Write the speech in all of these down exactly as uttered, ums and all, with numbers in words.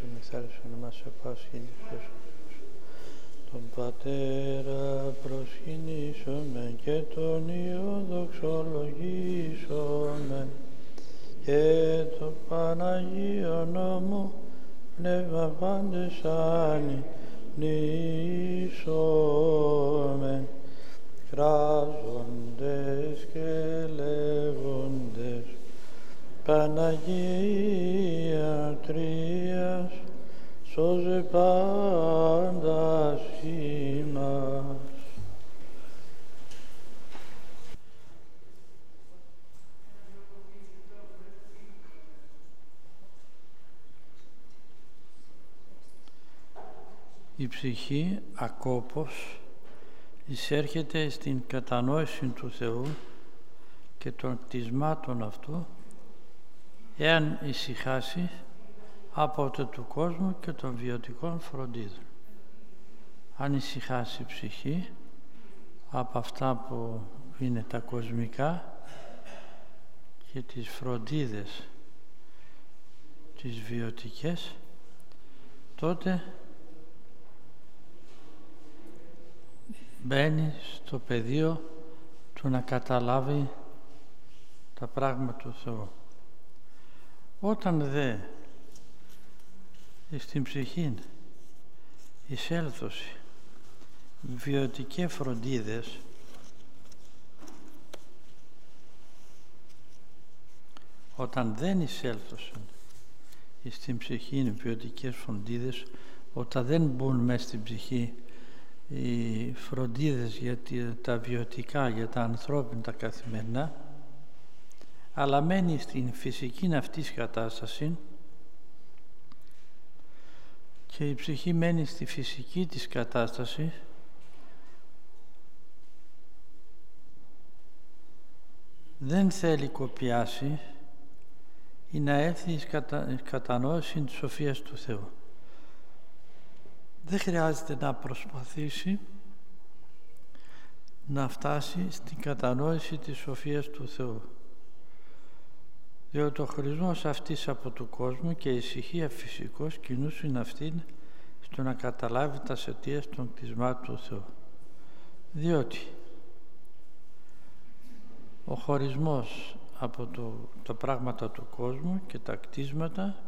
Ιησού μυθάρισον μας ο Πάσχης. Τον Πατέρα προσκυνήσομεν και τον Υιό δοξολογήσομεν και το Παναγίο Νόμο Πνεύμα πάντες ανηνύσομεν, κράζοντες και λέγοντες Παναγία Τρίας, σώζε πάντα ημάς. Η ψυχή ακόπως εισέρχεται στην κατανόηση του Θεού και των κτισμάτων αυτού, εάν ησυχάσει από το του κόσμου και των βιωτικών φροντίδων. Αν ησυχάσει η ψυχή από αυτά που είναι τα κοσμικά και τις φροντίδες τις βιωτικές, τότε μπαίνει στο πεδίο του να καταλάβει τα πράγματα του Θεού. Όταν δε στην ψυχή εισέλθωση βιωτικές φροντίδες, όταν δεν εισέλθωσαν στην ψυχή βιωτικές φροντίδες, όταν δεν μπουν μέσα στην ψυχή οι φροντίδες για τα βιωτικά, για τα ανθρώπινα, τα καθημερινά, αλλά μένει στην φυσική αυτής κατάσταση και η ψυχή μένει στη φυσική της κατάσταση, δεν θέλει κοπιάσει ή να έρθει εις κατα... κατανόηση της σοφίας του Θεού. Δεν χρειάζεται να προσπαθήσει να φτάσει στην κατανόηση της σοφίας του Θεού, διότι ο χωρισμός αυτής από του κόσμου και η ησυχία φυσικός κινούσουν αυτήν στο να καταλάβει τα αιτίας των κτισμάτων του Θεού. Διότι ο χωρισμός από το, τα πράγματα του κόσμου και τα κτίσματα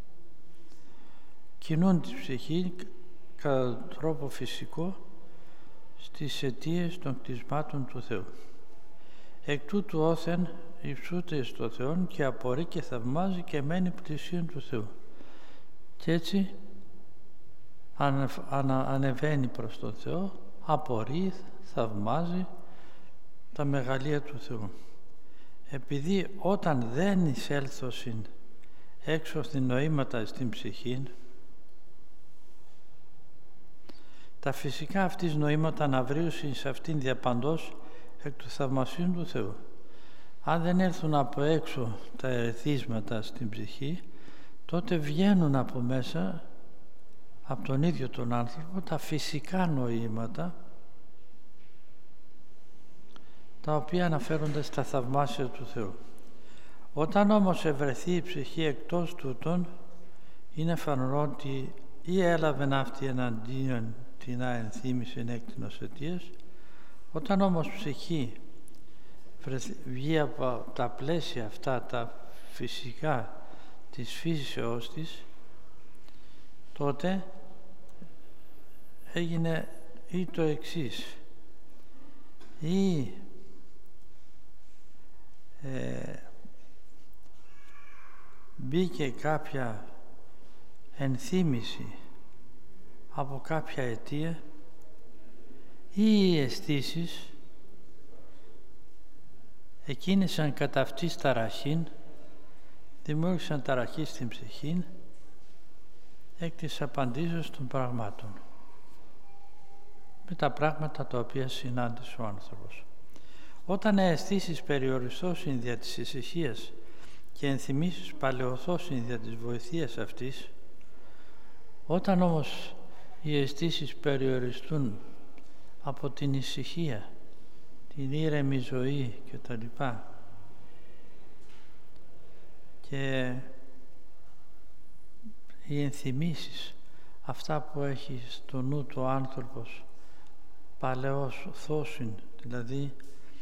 κινούν τη ψυχή κατά τρόπο φυσικό στις αιτίες των κτισμάτων του Θεού. Εκ τούτου όθεν υψούται στο Θεόν και απορεί και θαυμάζει και μένει πλησίον του Θεού. Και έτσι ανε, ανα, ανεβαίνει προς τον Θεό, απορεί, θαυμάζει τα μεγαλεία του Θεού. Επειδή όταν δεν εισέλθωσιν έξω στην νοήματα στην ψυχή, τα φυσικά αυτής νοήματα αναβρίουσιν σε αυτήν διαπαντός εκ του θαυμασίου του Θεού. Αν δεν έρθουν από έξω τα ερεθίσματα στην ψυχή, τότε βγαίνουν από μέσα, από τον ίδιο τον άνθρωπο, τα φυσικά νοήματα, τα οποία αναφέρονται στα θαυμάσια του Θεού. Όταν όμως ευρεθεί η ψυχή εκτός τούτων, είναι φανερό ότι ή έλαβεν αυτή εναντίον την αενθύμηση έκτηνος αιτίας. Όταν όμως ψυχή βγει από τα πλαίσια αυτά τα φυσικά της φύσεώς της, τότε έγινε ή το εξής: ή ε, μπήκε κάποια ενθύμηση από κάποια αιτία, ή οι αισθήσεις εκκίνησαν κατά αυτής ταραχήν, δημιούργησαν ταραχή στην ψυχή εκ της απαντήσεως των πραγμάτων, με τα πράγματα τα οποία συνάντησε ο άνθρωπος. Όταν οι αισθήσεις περιοριστώσουν δια της ησυχίας και ενθυμίσεις παλαιωθώσουν δια της βοηθείας αυτής, όταν όμως οι αισθήσεις περιοριστούν από την ησυχία, την ήρεμη ζωή και τα λοιπά, και οι ενθυμίσεις, αυτά που έχει στο νου του άνθρωπος, παλαιός θόσιν, δηλαδή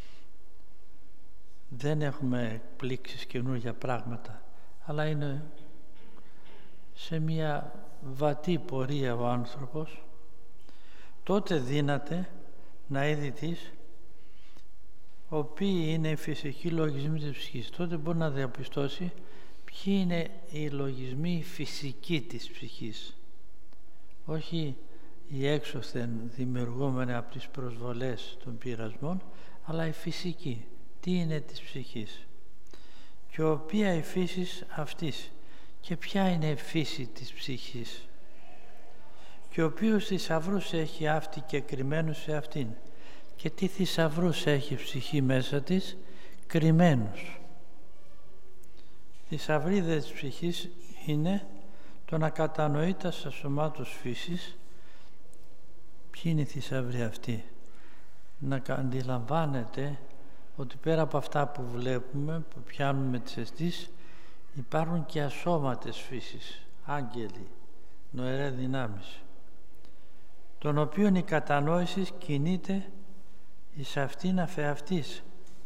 δεν έχουμε εκπλήξεις καινούργια πράγματα, αλλά είναι σε μια βατή πορεία ο άνθρωπος, τότε δύναται να είδει τις οποίοι είναι οι φυσικοί λογισμοί της ψυχής. Τότε μπορεί να διαπιστώσει ποιοι είναι οι λογισμοί φυσικοί της ψυχής, όχι οι έξωθεν δημιουργούμενοι από τις προσβολές των πειρασμών, αλλά οι φυσικοί. Τι είναι της ψυχής και οποία η φύση αυτής και ποια είναι η φύση της ψυχής και ο οποίος θησαυρούς έχει αυτή και κρυμμένους σε αυτήν και τι θησαυρούς έχει η ψυχή μέσα της κρυμμένους. Θησαυροί δε της ψυχής είναι το να κατανοεί τα σωμάτους φύσης. Ποιοι είναι οι θησαυροί αυτοί? Να αντιλαμβάνεται ότι πέρα από αυτά που βλέπουμε, που πιάνουμε τις αισθήσεις, υπάρχουν και ασώματες φύσεις, άγγελοι, νοερέ δυνάμεις, των οποίων η κατανόηση κινείται εις αυτήν αφεαυτής,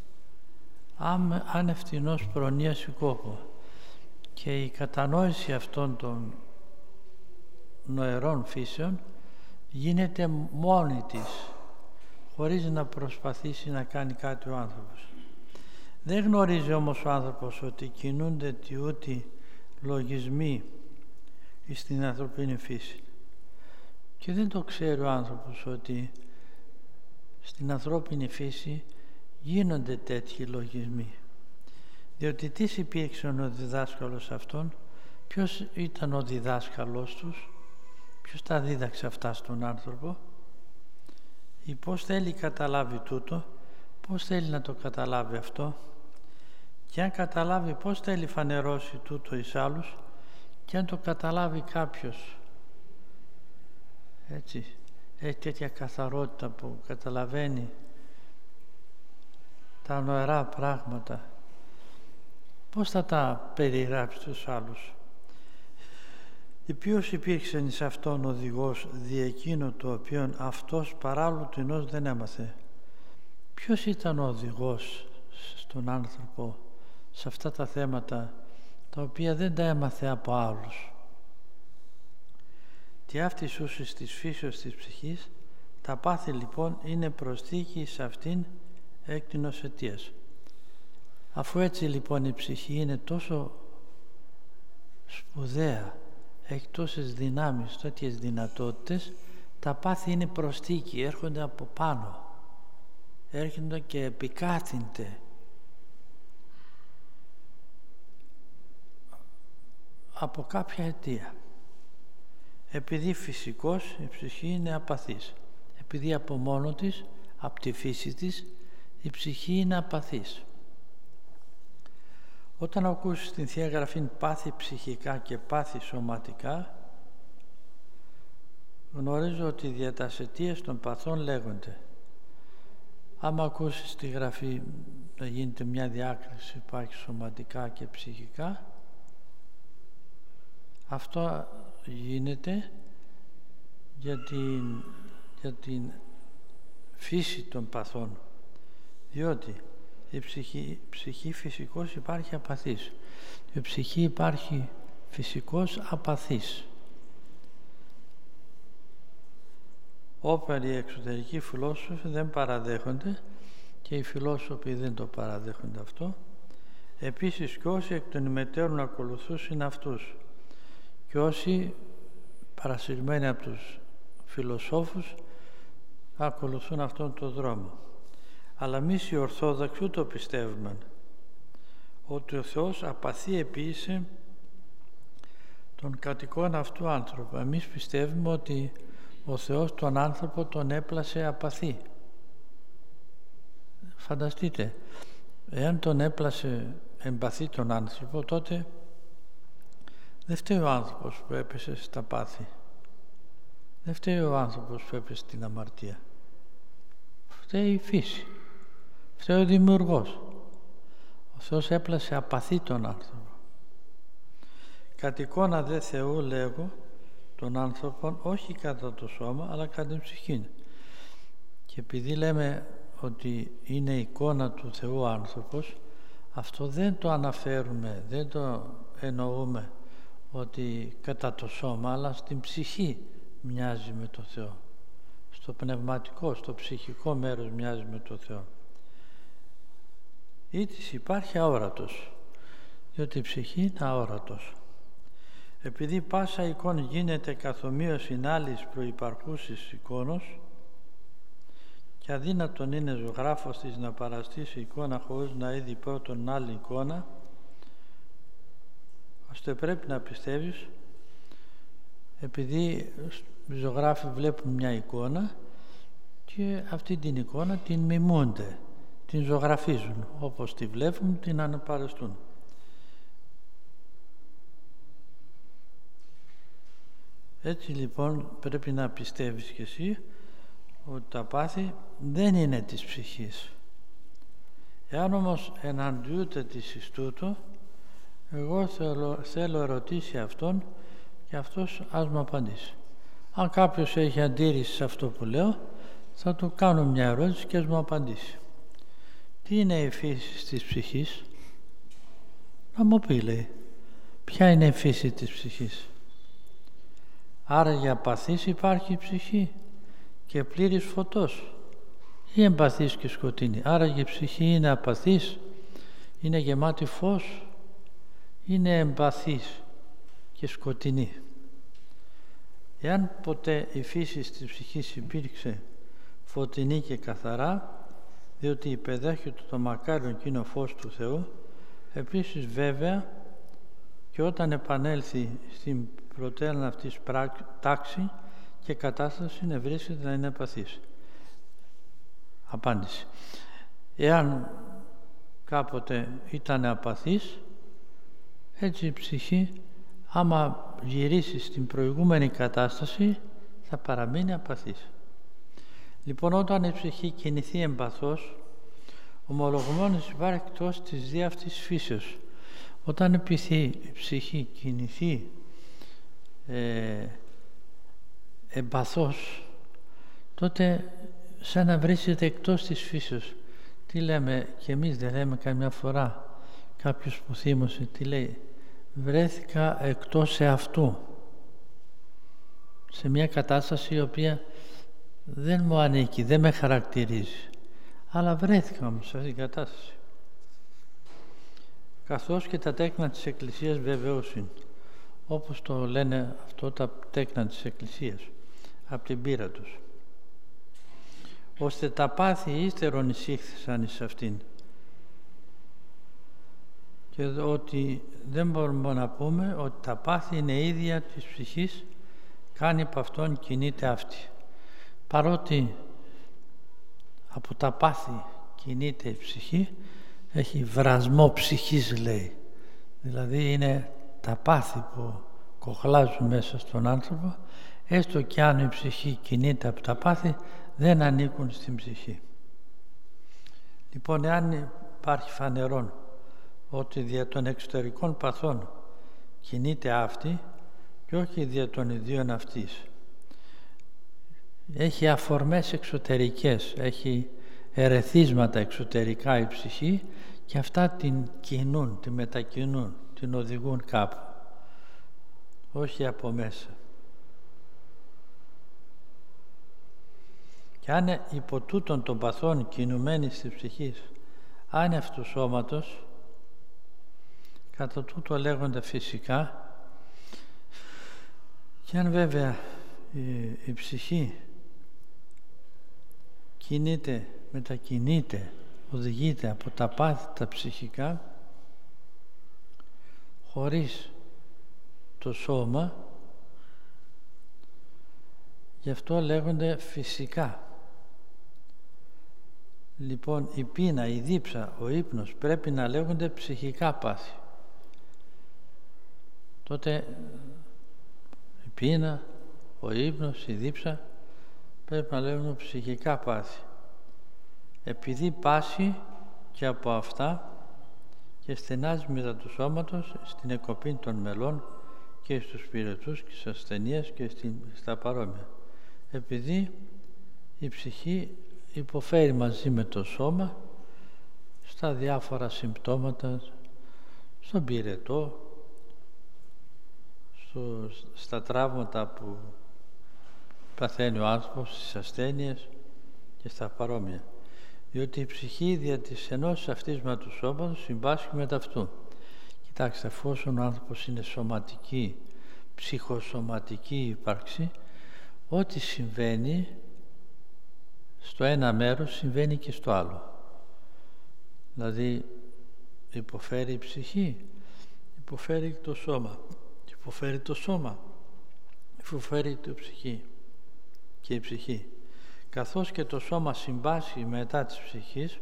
ανευθυνώς προνοίας κόπο, και η κατανόηση αυτών των νοερών φύσεων γίνεται μόνη της, χωρίς να προσπαθήσει να κάνει κάτι ο άνθρωπος. Δεν γνωρίζει όμως ο άνθρωπος ότι κινούνται τιούτοι λογισμοί στην ανθρωπίνη φύση. Και δεν το ξέρει ο άνθρωπος ότι στην ανθρώπινη φύση γίνονται τέτοιοι λογισμοί. Διότι τι υπήρξε ο διδάσκαλος αυτών, ποιος ήταν ο διδάσκαλος τους, ποιος τα δίδαξε αυτά στον άνθρωπο, ή πώς θέλει καταλάβει τούτο, πώς θέλει να το καταλάβει αυτό, και αν καταλάβει πώς θέλει φανερώσει τούτο εις άλλους, και αν το καταλάβει κάποιος έτσι, έχει τέτοια καθαρότητα που καταλαβαίνει τα νοερά πράγματα, πώς θα τα περιγράψει στους άλλους? Και ποιος υπήρξε εις αυτόν οδηγός δι' εκείνο το οποίον αυτός παράλληλο τεινός δεν έμαθε? Ποιος ήταν ο οδηγός στον άνθρωπο σε αυτά τα θέματα τα οποία δεν τα έμαθε από άλλους? Τι αυτή σούσης της φύσεως της ψυχής, τα πάθη λοιπόν είναι προσθήκη σε αυτήν έκτηνος αιτίας. Αφού έτσι λοιπόν η ψυχή είναι τόσο σπουδαία, έχει τόσες δυνάμεις, τέτοιες δυνατότητες, τα πάθη είναι προσθήκη, έρχονται από πάνω, έρχονται και επικάθυνται από κάποια αιτία. Επειδή φυσικός η ψυχή είναι απαθής, επειδή από μόνο της, από τη φύση της, η ψυχή είναι απαθής. Όταν ακούσεις την Θεία Γραφή πάθη ψυχικά και πάθη σωματικά, γνωρίζω ότι δια τας αιτίες των παθών λέγονται. Άμα ακούσεις τη Γραφή να γίνεται μια διάκριση, υπάρχει σωματικά και ψυχικά, αυτό γίνεται για την, για την φύση των παθών, διότι η ψυχή, ψυχή φυσικός υπάρχει απαθής, η ψυχή υπάρχει φυσικός απαθής. Όπερ οι εξωτερικοί φιλόσοφοι δεν παραδέχονται και οι φιλόσοφοι δεν το παραδέχονται αυτό. Επίσης και όσοι εκ των ημετέρων ακολουθούσαν αυτούς και όσοι παρασυρμένοι από τους φιλοσόφους ακολουθούν αυτόν τον δρόμο. Αλλά εμείς οι Ορθόδοξοι το πιστεύουμε, ότι ο Θεός απαθή επίησε τον κατοικών αυτού άνθρωπο. Εμείς πιστεύουμε ότι ο Θεός τον άνθρωπο τον έπλασε απαθή. Φανταστείτε, εάν τον έπλασε εμπαθή τον άνθρωπο, τότε δεν φταίει ο άνθρωπος που έπεσε στα πάθη. Δεν φταίει ο άνθρωπος που έπεσε στην αμαρτία. Φταίει η φύση. Φταίει ο Δημιουργός. Ο Θεός έπλασε απαθή τον άνθρωπο. κατ' εικόνα δε Θεού λέγω των άνθρωπων, όχι κατά το σώμα, αλλά κατά την ψυχή. Και επειδή λέμε ότι είναι εικόνα του Θεού άνθρωπος, αυτό δεν το αναφέρουμε, δεν το εννοούμε ότι κατά το σώμα, αλλά στην ψυχή μοιάζει με το Θεό. Στο πνευματικό, στο ψυχικό μέρος μοιάζει με το Θεό. Ή της υπάρχει αόρατος, διότι η ψυχή είναι αόρατος. Επειδή πάσα εικόνα γίνεται καθομοίωσιν άλλης προϋπαρχούσης εικόνος, και αδύνατον είναι ζωγράφος της να παραστήσει εικόνα χωρίς να είδει πρώτον άλλη εικόνα, ώστε πρέπει να πιστεύεις, επειδή οι ζωγράφοι βλέπουν μια εικόνα και αυτή την εικόνα την μιμούνται, την ζωγραφίζουν, όπως τη βλέπουν την αναπαραστούν. Έτσι λοιπόν πρέπει να πιστεύεις και εσύ ότι τα πάθη δεν είναι της ψυχής. Εάν όμως εναντιούται της εις τούτο, εγώ θέλω, θέλω ερωτήσει αυτόν και αυτός ας μου απαντήσει. Αν κάποιος έχει αντίρρηση σε αυτό που λέω, θα του κάνω μια ερώτηση και ας μου απαντήσει. Τι είναι η φύση της ψυχής? Να μου πει, λέει. Ποια είναι η φύση της ψυχής? Άρα για παθής υπάρχει η ψυχή και πλήρης φωτός, ή εμπαθής και σκοτεινή? Άρα η ψυχή είναι απαθής, είναι γεμάτη φως, είναι εμπαθής και σκοτεινή? Εάν ποτέ η φύση της ψυχής υπήρξε φωτεινή και καθαρά, διότι υπεδέχεται το μακάριο εκείνο φως του Θεού, επίσης βέβαια και όταν επανέλθει στην προτέρνα αυτής τάξη και κατάσταση να βρίσκεται να είναι απαθής. Απάντηση. Εάν κάποτε ήταν απαθής, έτσι η ψυχή άμα γυρίσει στην προηγούμενη κατάσταση θα παραμείνει απαθής. Λοιπόν, όταν η ψυχή κινηθεί εμπαθώς, ομολογουμένως υπάρχει εκτός της δι' αυτής φύσεως. Όταν η ψυχή κινηθεί ε, εμπαθώς, τότε σαν να βρίσκεται εκτός της φύσεως. Τι λέμε και εμείς, δεν λέμε καμιά φορά κάποιος που θύμωσε, τι λέει? Βρέθηκα εκτός εαυτού, σε μια κατάσταση η οποία δεν μου ανήκει, δεν με χαρακτηρίζει, αλλά βρέθηκα όμως σε αυτήν την κατάσταση. Καθώς και τα τέκνα της Εκκλησίας βεβαίως είναι, όπως το λένε αυτό τα τέκνα της Εκκλησίας, από την πείρα τους. Ώστε τα πάθη ύστερον εισήχθησαν εις αυτήν. Και ότι δεν μπορούμε να πούμε ότι τα πάθη είναι ίδια της ψυχής, κάνει από αυτόν κινείται αυτή. Παρότι από τα πάθη κινείται η ψυχή, έχει βρασμό ψυχής, λέει. Δηλαδή είναι τα πάθη που κοχλάζουν μέσα στον άνθρωπο, έστω κι αν η ψυχή κινείται από τα πάθη, δεν ανήκουν στην ψυχή. Λοιπόν, εάν υπάρχει φανερόν ότι δια των εξωτερικών παθών κινείται αυτή και όχι δια των ιδίων αυτής, έχει αφορμές εξωτερικές, έχει ερεθίσματα εξωτερικά η ψυχή και αυτά την κινούν, την μετακινούν, την οδηγούν κάπου, όχι από μέσα. Και αν υπό τούτων των παθών κινουμένη στη ψυχή άνευ σώματος, κατά τούτο λέγονται φυσικά, και αν βέβαια η, η ψυχή κινείται, μετακινείται, οδηγείται από τα πάθη τα ψυχικά, χωρίς το σώμα, γι' αυτό λέγονται φυσικά. Λοιπόν, η πείνα, η δίψα, ο ύπνος πρέπει να λέγονται ψυχικά πάθη. Τότε η πείνα, ο ύπνος, η δίψα πρέπει να λέγονται ψυχικά πάθη. Επειδή πάσει και από αυτά και στενάζει μετά του σώματος στην εκοπή των μελών και στους πυρετούς και στις ασθενείες και στα παρόμοια. Επειδή η ψυχή υποφέρει μαζί με το σώμα στα διάφορα συμπτώματα, στον πυρετό, στο, στα τραύματα που παθαίνει ο άνθρωπος, στις ασθένειες και στα παρόμοια. Διότι η ψυχή δια της ενώσης αυτής με του σώματος συμπάσχει με ταυτού. Κοιτάξτε, εφόσον ο άνθρωπος είναι σωματική, ψυχοσωματική ύπαρξη, ό,τι συμβαίνει στο ένα μέρος συμβαίνει και στο άλλο. Δηλαδή υποφέρει η ψυχή, υποφέρει το σώμα, υποφέρει το σώμα, υποφέρει το ψυχή και η ψυχή. Καθώς και το σώμα συμπάσχει μετά της ψυχής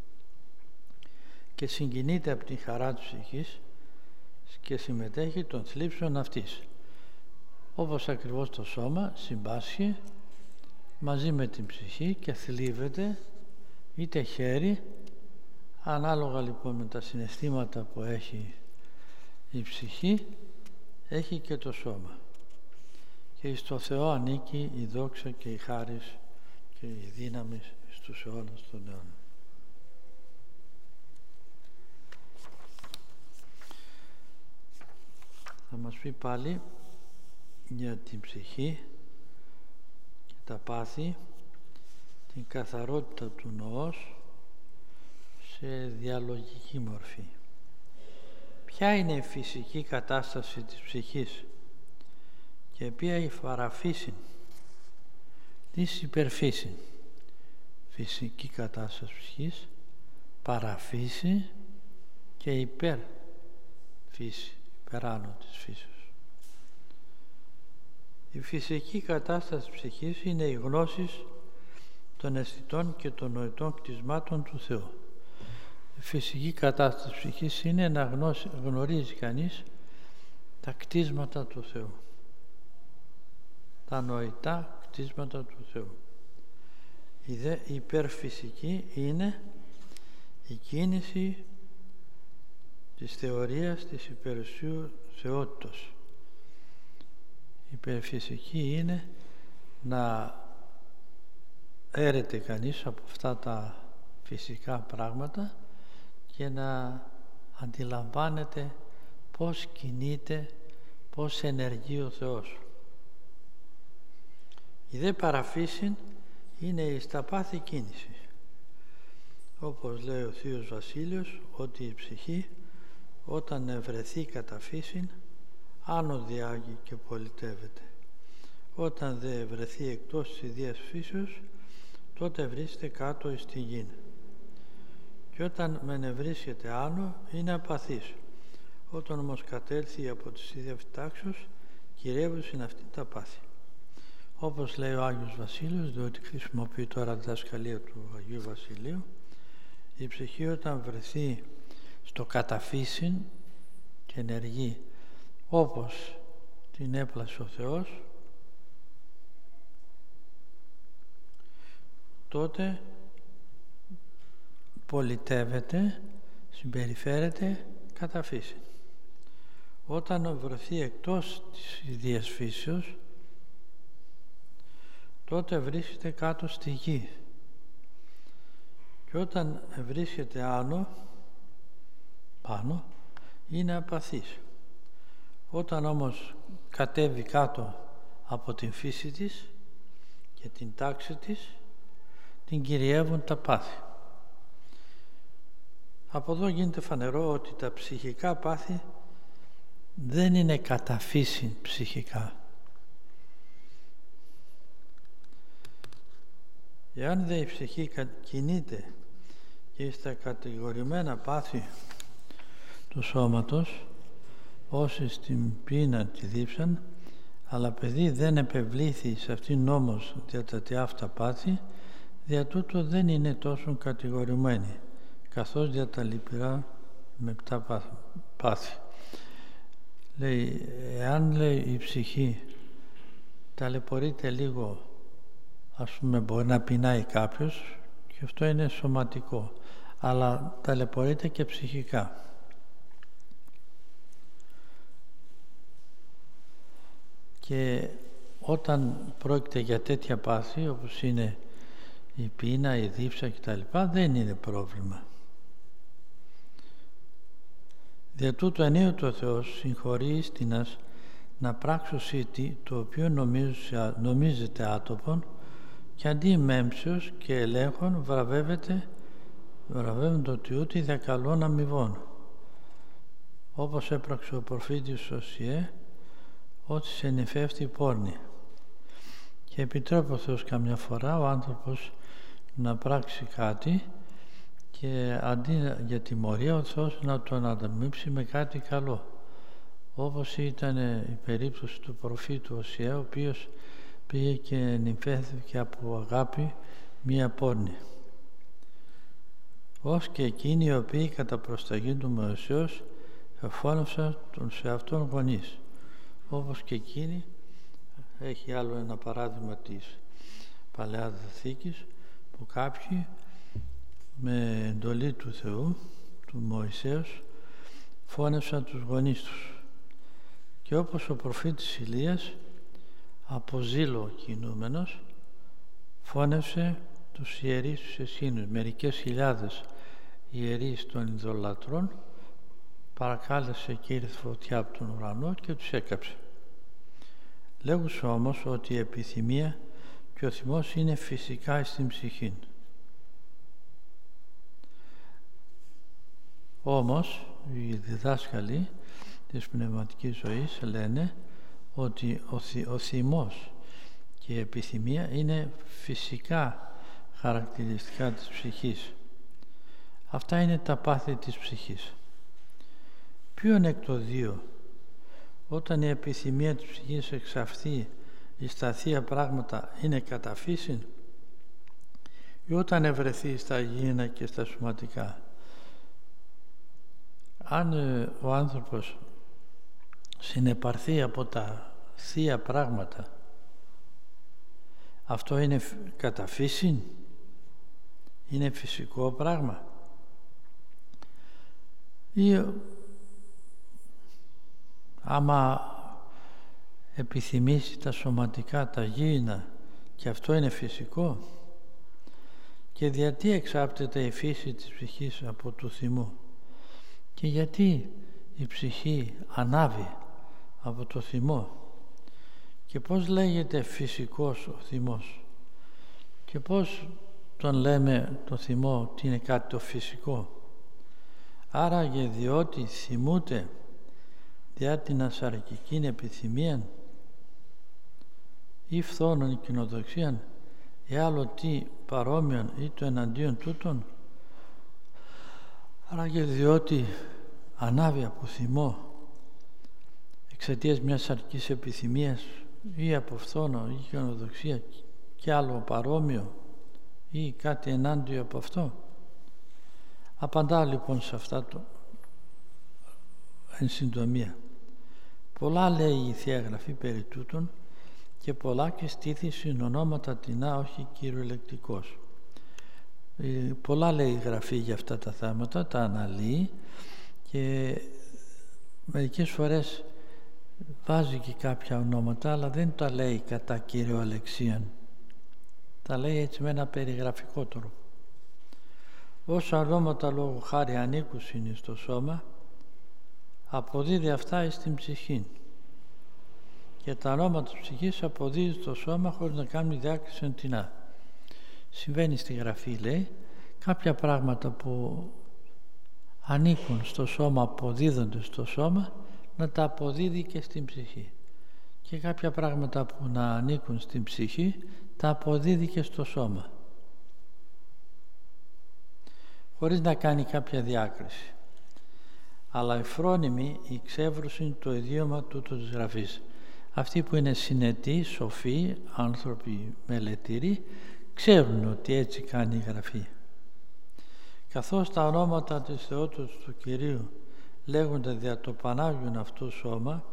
και συγκινείται από την χαρά της ψυχής και συμμετέχει των θλίψεων αυτής. Όπως ακριβώς το σώμα συμπάσχει μαζί με την ψυχή και θλίβεται είτε χέρι, ανάλογα λοιπόν με τα συναισθήματα που έχει η ψυχή, έχει και το σώμα. Και στο Θεό ανήκει η δόξα και η χάρις και η δύναμη στους αιώνας των αιώνων. Θα μας πει πάλι για την ψυχή και τα πάθη, την καθαρότητα του νοός σε διαλογική μορφή. Ποια είναι η φυσική κατάσταση της ψυχής και ποια η παραφύση της υπερφύση. Φυσική κατάσταση ψυχής, παραφύση και υπερφύση, υπεράνω της φύσης. Η φυσική κατάσταση της ψυχής είναι η γνώση των αισθητών και των νοητών κτισμάτων του Θεού. Η φυσική κατάσταση της ψυχής είναι να γνώσει, γνωρίζει κανείς τα κτίσματα του Θεού, τα νοητά κτίσματα του Θεού. Η δε υπερφυσική είναι η κίνηση της θεωρίας της υπερουσίου θεότητος. Η υπερφυσική είναι να έρεται κανείς από αυτά τα φυσικά πράγματα και να αντιλαμβάνεται πώς κινείται, πώς ενεργεί ο Θεός. Η δε παραφύση είναι η στα πάθη κίνηση. Όπως λέει ο Θείος Βασίλειος, ότι η ψυχή όταν ευρεθεί κατά φύσιν άνω διάγει και πολιτεύεται. Όταν δε ευρεθεί εκτός της ιδίας φύσεως, τότε βρίσκεται κάτω εις τη γη. Και όταν μεν βρίσκεται άνω, είναι απαθής. Όταν όμως κατέλθει από τις ίδιες τάξεις, κυριεύουσιν αυτή τα πάθη. Όπως λέει ο Άγιος Βασίλειος, διότι χρησιμοποιεί τώρα διδασκαλία του Αγίου Βασιλείου, η ψυχή όταν βρεθεί στο καταφύσιν και ενεργεί όπως την έπλασε ο Θεός, τότε πολιτεύεται, συμπεριφέρεται κατά φύση. Όταν βρεθεί εκτός της ιδίας φύσεως, τότε βρίσκεται κάτω στη γη. Και όταν βρίσκεται άνω, πάνω, είναι απαθής. Όταν όμως κατέβει κάτω από την φύση της και την τάξη της, την κυριεύουν τα πάθη. Από εδώ γίνεται φανερό ότι τα ψυχικά πάθη δεν είναι κατά φύση ψυχικά. Εάν δε η ψυχή κινείται και στα κατηγορημένα πάθη του σώματος, όσοι στην πείνα τη δίψαν, αλλά παιδί δεν επευλήθη σε αυτήν νόμος δια τα τι αυτά πάθη, δια τούτο δεν είναι τόσο κατηγορημένη, καθώς δια τα λυπηρά μεπτά πάθη. Λέει, εάν λέει η ψυχή ταλαιπωρείται λίγο, ας πούμε μπορεί να πεινάει κάποιος και αυτό είναι σωματικό, αλλά ταλαιπωρείται και ψυχικά. Και όταν πρόκειται για τέτοια πάθη, όπως είναι η πείνα, η δίψα κτλ., δεν είναι πρόβλημα. Δια τούτο ενίοτε ο Θεός συγχωρεί ίστινας να πράξω σύτη, το οποίο νομίζεται άτοπον, και αντί μέμψεως και ελέγχων βραβεύεται, βραβεύεται ότι ούτε δια καλών αμοιβών, όπως έπραξε ο προφήτης Οσιέ, ότι σε νυφεύτη πόρνη. Και επιτρέπει ο Θεός καμιά φορά ο άνθρωπος να πράξει κάτι και αντί για τιμωρία ο Θεός να τον ανταμείψει με κάτι καλό, όπως ήταν η περίπτωση του προφήτου Οσιέ, ο οποίος πήγε και νυμφεύθηκε από αγάπη μία πόρνη. Ως και εκείνοι οι οποίοι κατά προσταγή του Μωυσέως εφώνευσαν τον σε αυτόν γονείς, όπως και εκείνοι. Έχει άλλο ένα παράδειγμα της Παλαιάς Διαθήκης, που κάποιοι με εντολή του Θεού, του Μωυσέως, φώνευσαν τους γονείς τους. Και όπως ο προφήτης Ηλίας, από ζήλο κινούμενος, φώνευσε τους ιερείς τους εσύνους. Μερικές χιλιάδες ιερείς των ειδωλατρών παρακάλεσε και ήρθε φωτιά από τον ουρανό και τους έκαψε. Λέγουσε όμως ότι η επιθυμία και ο θυμός είναι φυσικά στην ψυχή. Όμως οι διδάσκαλοι της πνευματικής ζωής λένε ότι ο, θυ, ο θυμός και η επιθυμία είναι φυσικά χαρακτηριστικά της ψυχής. Αυτά είναι τα πάθη της ψυχής. Ποιον εκ το δύο, όταν η επιθυμία της ψυχής εξαφθεί εις τα θεία πράγματα, είναι κατά φύσιν, ή όταν ευρεθεί στα γήινα και στα σωματικά? Αν ε, ο άνθρωπος συνεπαρθεί από τα θεία πράγματα, αυτό είναι κατά φύσιν, είναι φυσικό πράγμα, ή άμα επιθυμήσει τα σωματικά, τα γήινα, και αυτό είναι φυσικό? Και γιατί εξάπτεται η φύση της ψυχής από του θυμού? Και γιατί η ψυχή ανάβει από το θυμό? Και πώς λέγεται φυσικός ο θυμός? Και πώς τον λέμε το θυμό ότι είναι κάτι το φυσικό? Άραγε διότι θυμούται διά την ασαρκικήν επιθυμίαν ή φθόνον κοινοδοξίαν ή άλλο τι παρόμοιον ή το εναντίον τούτων? Άραγε διότι ανάβει από θυμό εξαιτίας μιας σαρκικής επιθυμίας ή από φθόνο ή κοινοδοξία και άλλο παρόμοιο ή κάτι ενάντιο από αυτό? Απαντά λοιπόν σε αυτά το εν συντομία. Πολλά λέει η Θεία Γραφή περί τούτων και πολλά και στήθη συν ονόματα τεινά, όχι κυριολεκτικός. Πολλά λέει η Γραφή για αυτά τα θέματα, τα αναλύει και μερικές φορές βάζει και κάποια ονόματα, αλλά δεν τα λέει κατά κυριολεξίαν. Τα λέει έτσι με ένα περιγραφικό τρόπο. Όσα ονόματα λόγω χάρη ανήκουσιν στο σώμα, αποδίδει αυτά εις την ψυχή. Και τα ονόματα της ψυχής αποδίδει στο σώμα χωρίς να κάνει διάκριση εντινά. Συμβαίνει στη Γραφή, λέει, κάποια πράγματα που ανήκουν στο σώμα, αποδίδονται στο σώμα, να τα αποδίδει και στην ψυχή. Και κάποια πράγματα που να ανήκουν στην ψυχή, τα αποδίδει και στο σώμα. Χωρίς να κάνει κάποια διάκριση. Αλλά οι φρόνιμοι εξεύρωσαν το ιδίωμα τούτο της Γραφής. Αυτοί που είναι συνετοί, σοφοί, άνθρωποι μελετήροι, ξέρουν ότι έτσι κάνει η Γραφή. Καθώς τα ονόματα της Θεότητος του Κυρίου λέγονται δια το Πανάγιον αυτού σώμα,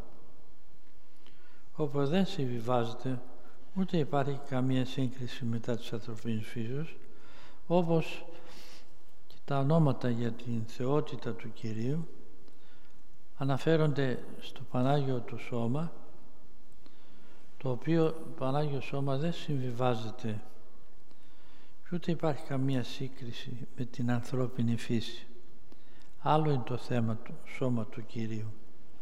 όπου δεν συμβιβάζεται ούτε υπάρχει καμία σύγκριση μετά της ανθρωπίνης φύσεως, όπως και τα ονόματα για την θεότητα του Κυρίου αναφέρονται στο Πανάγιο του σώμα, το οποίο το Πανάγιο Σώμα δεν συμβιβάζεται και ούτε υπάρχει καμία σύγκριση με την ανθρώπινη φύση. Άλλο είναι το θέμα του σώμα του Κυρίου.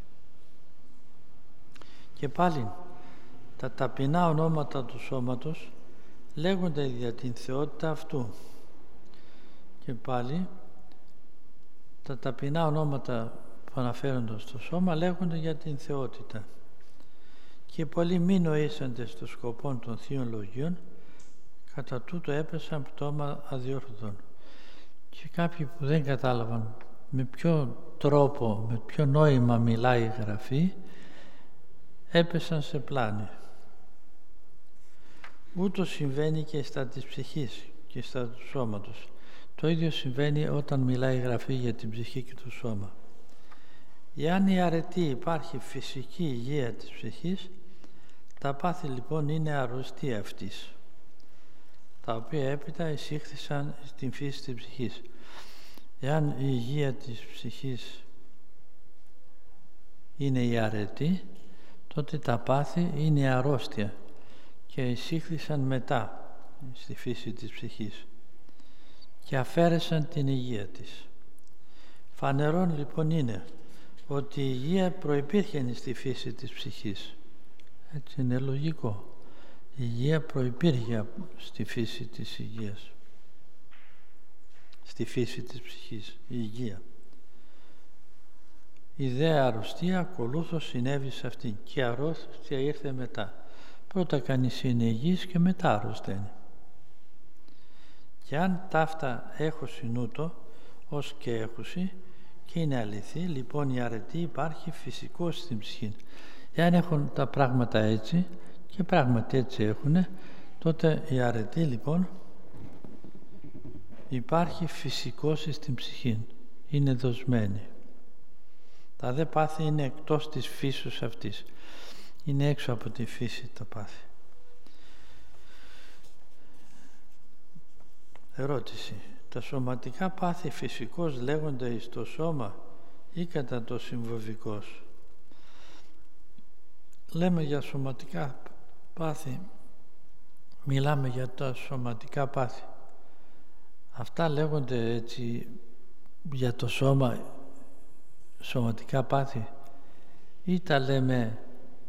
Και πάλι τα ταπεινά ονόματα του σώματος λέγονται για την θεότητα αυτού. Και πάλι τα ταπεινά ονόματα που αναφέρονται στο σώμα λέγονται για την θεότητα. Και πολλοί μη νοήσανται στο σκοπό των Θείων Λογίων, κατά τούτο έπεσαν πτώμα αδιόρθωτων. Και κάποιοι που δεν κατάλαβαν με ποιο τρόπο, με ποιο νόημα μιλάει η Γραφή, έπεσαν σε πλάνη. Ούτω συμβαίνει και στα της ψυχής και στα του σώματος. Το ίδιο συμβαίνει όταν μιλάει η Γραφή για την ψυχή και το σώμα. Εάν η αρετή υπάρχει φυσική υγεία της ψυχής, τα πάθη λοιπόν είναι αρρωστία αυτής, τα οποία έπειτα εισήχθησαν στην φύση της ψυχής. Εάν η υγεία της ψυχής είναι η αρετή, τότε τα πάθη είναι η αρρώστια και εισήχθησαν μετά στη φύση της ψυχής και αφαίρεσαν την υγεία της. Φανερόν λοιπόν είναι ότι η υγεία προϋπήρχε στη φύση της ψυχής. Έτσι είναι λογικό. Η υγεία προϋπήρχε στη φύση της υγείας. Στη φύση της ψυχής, η υγεία. Η δε αρρωστία ακολούθως συνέβη σε αυτήν και η αρρώστια ήρθε μετά. Πρώτα κανείς είναι υγιής και μετά αρρωσταίνει. Και αν ταύτα έχω συνούτο, ως και έχουση, και είναι αληθή, λοιπόν η αρετή υπάρχει φυσικός στην ψυχή. Εάν έχουν τα πράγματα έτσι, και πράγματι έτσι έχουν, τότε η αρετή λοιπόν υπάρχει φυσικός στην ψυχή. Είναι δοσμένη. Τα δε πάθη είναι εκτός της φύσης αυτής. Είναι έξω από τη φύση τα πάθη. Ερώτηση. Τα σωματικά πάθη φυσικώς λέγονται στο σώμα ή κατά το συμβοβικός? Λέμε για σωματικά πάθη, μιλάμε για τα σωματικά πάθη. Αυτά λέγονται έτσι για το σώμα, σωματικά πάθη, ή τα λέμε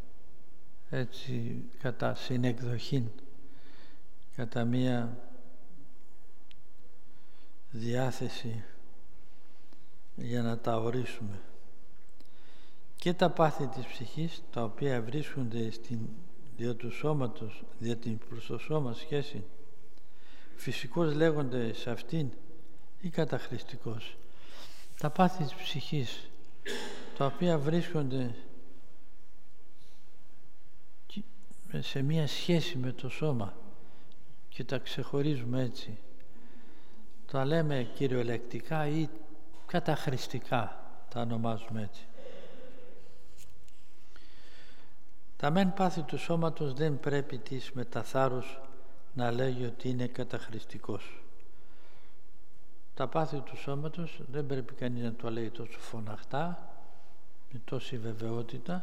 έτσι κατά συνεκδοχήν, κατά μία διάθεση για να τα ορίσουμε. Και τα πάθη της ψυχής, τα οποία βρίσκονται στην δια του σώματος, δια την προς το σώμα σχέση, φυσικώς λέγονται σε αυτήν ή καταχρηστικός. Τα πάθη της ψυχής, τα οποία βρίσκονται σε μία σχέση με το σώμα και τα ξεχωρίζουμε έτσι, τα λέμε κυριολεκτικά ή καταχρηστικά, τα ονομάζουμε έτσι. Τα μεν πάθη του σώματος δεν πρέπει της μεταθάρρους να λέγει ότι είναι καταχρηστικός. Τα πάθη του σώματος δεν πρέπει κανείς να το λέει τόσο φωναχτά, με τόση βεβαιότητα,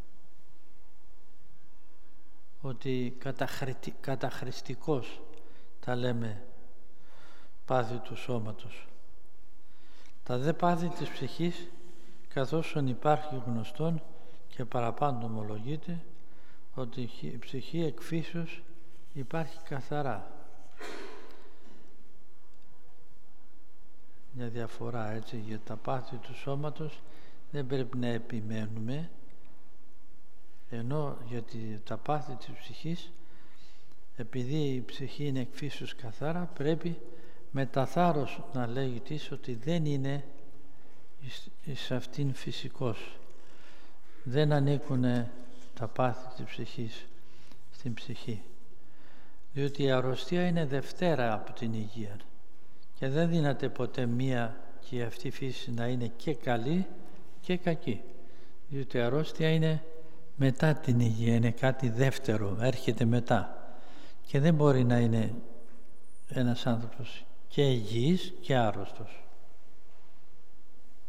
ότι καταχρηστικός τα λέμε πάθη του σώματος. Τα δε πάθη της ψυχής, καθώς υπάρχει γνωστόν και παραπάνω ομολογείται, ότι η ψυχή εκ φύσεως υπάρχει καθαρά. Μια διαφορά έτσι, για τα πάθη του σώματος δεν πρέπει να επιμένουμε, ενώ γιατί τα πάθη της ψυχής, επειδή η ψυχή είναι εκ φύσεως καθαρά, πρέπει με τα θάρρος να λέγει της ότι δεν είναι εις αυτήν φυσικός. Δεν ανήκουν τα πάθη της ψυχής στην ψυχή, διότι η αρρωστία είναι δευτέρα από την υγεία και δεν δύναται ποτέ μία και αυτή η φύση να είναι και καλή και κακή, διότι η αρρώστια είναι μετά την υγεία, είναι κάτι δεύτερο, έρχεται μετά και δεν μπορεί να είναι ένας άνθρωπος και υγιής και άρρωστος,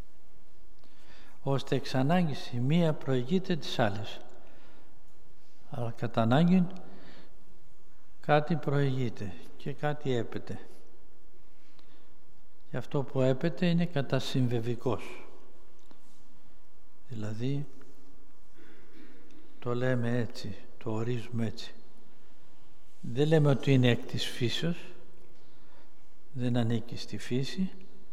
ώστε εξ ανάγκης η μία προηγείται της άλλης. Αλλά κατά ανάγκη κάτι προηγείται και κάτι έπεται. Και αυτό που έπεται είναι κατασυμβεβικός. Δηλαδή, το λέμε έτσι, το ορίζουμε έτσι. Δεν λέμε ότι είναι εκ της φύσεως, δεν ανήκει στη φύση,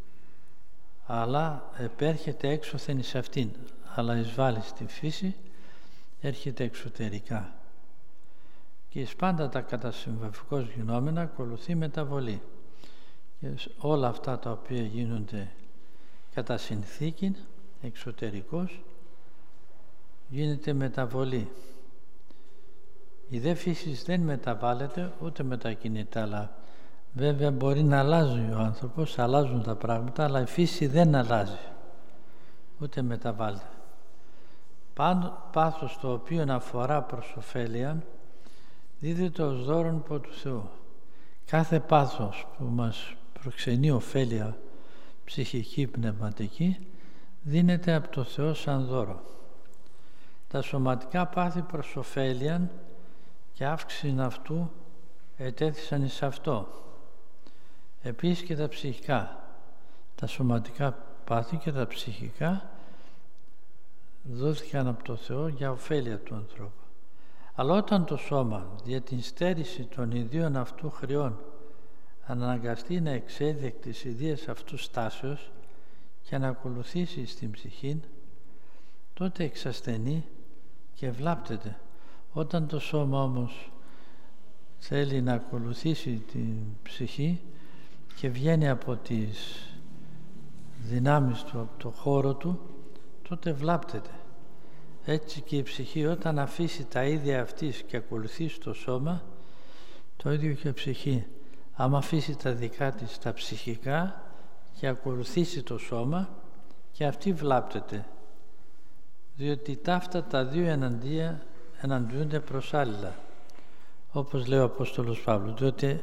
αλλά επέρχεται έξωθεν εις αυτήν, αλλά εισβάλλει στη φύση, έρχεται εξωτερικά. Και εις πάντα τα κατασυμβεβικώς γινόμενα ακολουθεί μεταβολή. Και όλα αυτά τα οποία γίνονται κατά συνθήκη, εξωτερικός, γίνεται μεταβολή. Η δε φύση δεν μεταβάλλεται ούτε μετακινείται, αλλά βέβαια μπορεί να αλλάζει ο άνθρωπος, αλλάζουν τα πράγματα, αλλά η φύση δεν αλλάζει, ούτε μεταβάλλεται. Πάνω, πάθος το οποίο αφορά προς ωφέλεια, δίδεται ως δώρον από του Θεού. Κάθε πάθος που μας προξενεί ωφέλεια ψυχική, πνευματική, δίνεται από το Θεό σαν δώρο. Τα σωματικά πάθη προς ωφέλεια και αύξηση αυτού ετέθησαν εις αυτό. Επίσης και τα ψυχικά. Τα σωματικά πάθη και τα ψυχικά δόθηκαν από το Θεό για ωφέλεια του ανθρώπου. Αλλά όταν το σώμα για την στέρηση των ιδίων αυτού χρεών αναγκαστεί να εξέδει εκ της ιδίας αυτού στάσεως και να ακολουθήσει στην ψυχή, τότε εξασθενεί και βλάπτεται. Όταν το σώμα όμως θέλει να ακολουθήσει την ψυχή και βγαίνει από τις δυνάμεις του, από το χώρο του, τότε βλάπτεται. Έτσι και η ψυχή όταν αφήσει τα ίδια αυτής και ακολουθήσει το σώμα, το ίδιο και η ψυχή. Άμα αφήσει τα δικά της τα ψυχικά και ακολουθήσει το σώμα, και αυτή βλάπτεται. Διότι ταύτα τα δύο εναντία εναντιούνται προς άλλα, όπως λέει ο Απόστολος Παύλος. Διότι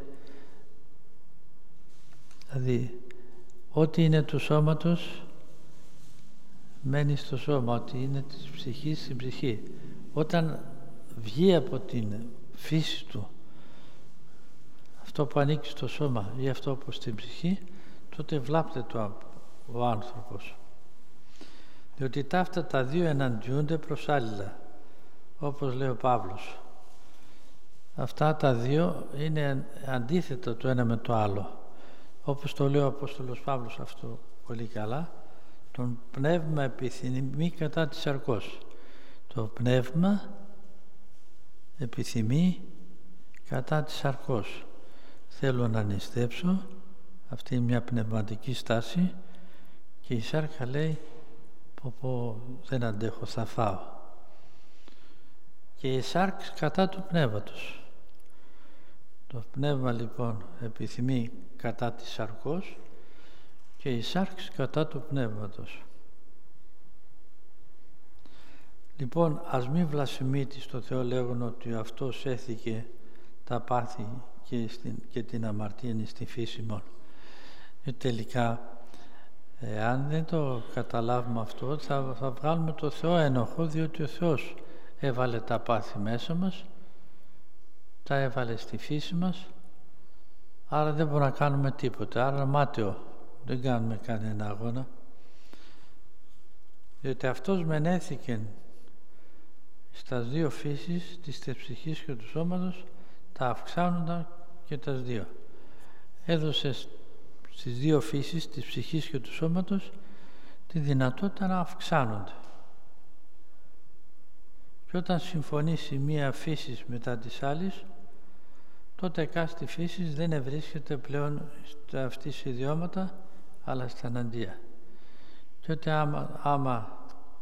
δηλαδή ό,τι είναι του σώματος μένει στο σώμα, ό,τι είναι της ψυχής στην ψυχή. Όταν βγει από την φύση του αυτό που ανήκει στο σώμα ή αυτό που στην ψυχή, τότε βλάπτεται ο, ο άνθρωπος. Διότι ταύτα τα δύο εναντιούνται προς άλλα, όπως λέει ο Παύλος. Αυτά τα δύο είναι αντίθετα το ένα με το άλλο. Όπως το λέει ο Απόστολος Παύλος αυτό πολύ καλά, τον πνεύμα επιθυμεί κατά της σαρκός. Το πνεύμα επιθυμεί κατά της σαρκός. Θέλω να νηστέψω, αυτή είναι μια πνευματική στάση, και η σάρκα λέει πω πω δεν αντέχω, θα φάω. Και η σάρκα κατά του πνεύματος. Το πνεύμα λοιπόν επιθυμεί κατά της σαρκός και η σάρξη κατά του πνεύματος. Λοιπόν, ας μην βλασφημείτε στο Θεό λέγον ότι αυτός έθηκε τα πάθη και, στην, και την αμαρτία στη φύση μόνο. Και τελικά, εάν δεν το καταλάβουμε αυτό, θα, θα βγάλουμε το Θεό ένοχο, διότι ο Θεός έβαλε τα πάθη μέσα μας, τα έβαλε στη φύση μας, άρα δεν μπορούμε να κάνουμε τίποτα, άρα μάταιο, δεν κάνουμε κανένα αγώνα, διότι αυτός μενέθηκε στα δύο φύσεις της ψυχής και του σώματος, τα αυξάνοντα και τα δύο. Έδωσε στις δύο φύσεις της ψυχής και του σώματος τη δυνατότητα να αυξάνονται. Και όταν συμφωνήσει μία φύση μετά της άλλης, τότε εκάστη φύσης δεν ευρίσκεται πλέον στα αυτής ιδιώματα, αλλά στα εναντία. Και ότι άμα, άμα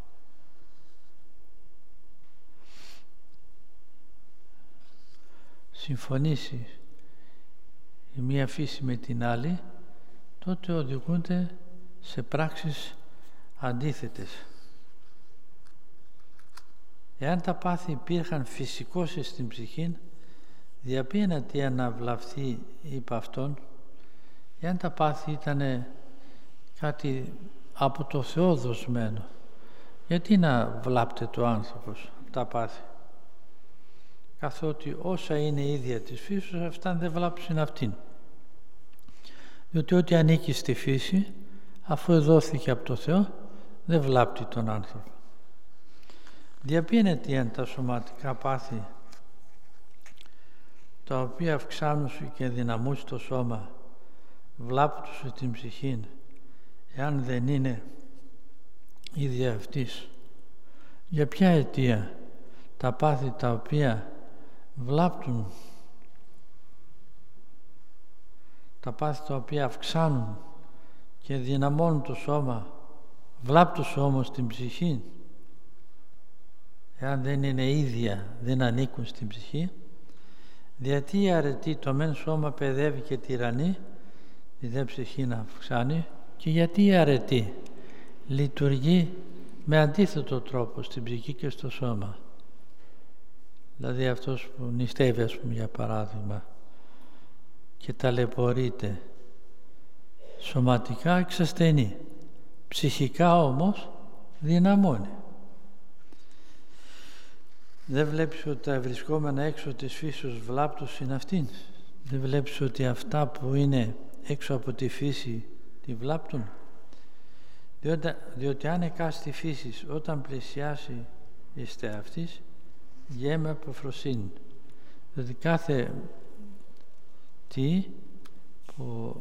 συμφωνήσει η μία φύση με την άλλη, τότε οδηγούνται σε πράξεις αντίθετες. Εάν τα πάθη υπήρχαν φυσικώς στην ψυχή, διαπίνα τι αναβλαφθεί υπ' αυτόν. Εάν τα πάθη ήταν κάτι από το Θεό δοσμένο, γιατί να βλάπτεται ο άνθρωπος τα πάθη? καθότι όσα είναι ίδια της φύσης, αυτά δεν βλάψουν αυτήν. Διότι ό,τι ανήκει στη φύση, αφού εδόθηκε από το Θεό, δεν βλάπτει τον άνθρωπο. Διαπίνεται αν τα σωματικά πάθη, τα οποία αυξάνουν και δυναμούν στο σώμα, βλάπτουν σου την ψυχή, εάν δεν είναι ίδια αυτής. Για ποια αιτία τα πάθη τα οποία βλάπτουν, τα πάθη τα οποία αυξάνουν και δυναμώνουν το σώμα, βλάπτουν όμως την ψυχή, εάν δεν είναι ίδια, δεν ανήκουν στην ψυχή. Γιατί η αρετή το μεν σώμα παιδεύει και τυραννεί, τη δε ψυχή να αυξάνει, και γιατί η αρετή λειτουργεί με αντίθετο τρόπο στην ψυχή και στο σώμα. Δηλαδή αυτός που νηστεύει, ας πούμε, για παράδειγμα, και ταλαιπωρείται, σωματικά εξασθενεί, ψυχικά όμως δυναμώνει. Δεν βλέπεις ότι τα βρισκόμενα έξω της φύσεως βλάπτους είναι αυτήν. Δεν βλέπεις ότι αυτά που είναι έξω από τη φύση τη βλάπτουν. Διότι, διότι αν εκάστη φύσης όταν πλησιάσει είστε αυτής, γέμε από φροσύνη. Δηλαδή κάθε τι που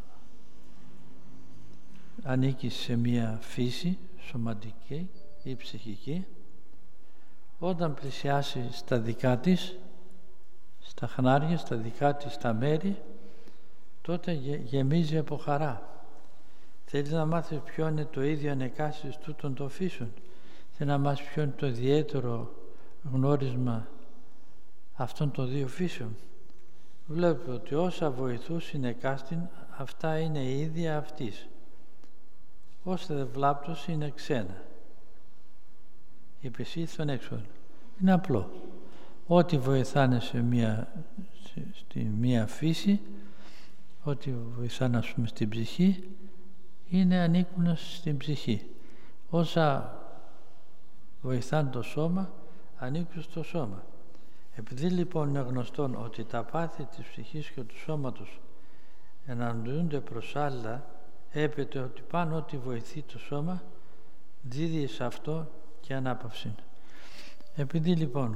ανήκει σε μία φύση σωματική ή ψυχική, όταν πλησιάσει στα δικά της, στα χνάρια, στα δικά της τα μέρη, τότε γεμίζει από χαρά. Θέλει να μάθει ποιο είναι το ίδιο ανεκάσεις τούτων των φύσεων. Θέλει να μάθει ποιο είναι το ιδιαίτερο γνώρισμα αυτών των δύο φύσεων. Βλέπει ότι όσα βοηθούσουν εκάστην, αυτά είναι η ίδια αυτής. Όσα δεν βλάπτους είναι ξένα. Επισήλθον έξω. Είναι απλό. Ό,τι βοηθάνε σε μία, σε, στη μία φύση, ό,τι βοηθάνε, ας πούμε, στην ψυχή, είναι ανήκουν στην ψυχή. Όσα βοηθάνε το σώμα, ανήκουν στο σώμα. Επειδή λοιπόν είναι γνωστόν ότι τα πάθη της ψυχής και του σώματος εναντιούνται προς άλλα, έπεται ότι πάνω ό,τι βοηθεί το σώμα, δίδει σε αυτό και ανάπαυση. Επειδή λοιπόν,